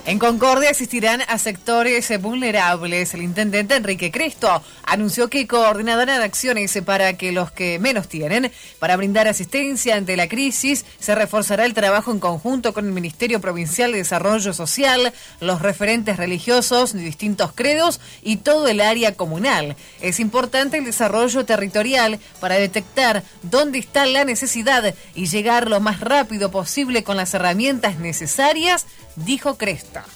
En Concordia asistirán a sectores vulnerables. El intendente Enrique Cresto anunció que coordinarán acciones para que los que menos tienen. Para brindar asistencia ante la crisis, se reforzará el trabajo en conjunto con el Ministerio Provincial de Desarrollo Social, los referentes religiosos de distintos credos y todo el área comunal. Es importante el desarrollo territorial para detectar dónde está la necesidad y llegar lo más rápido posible con las herramientas necesarias, dijo Cresto.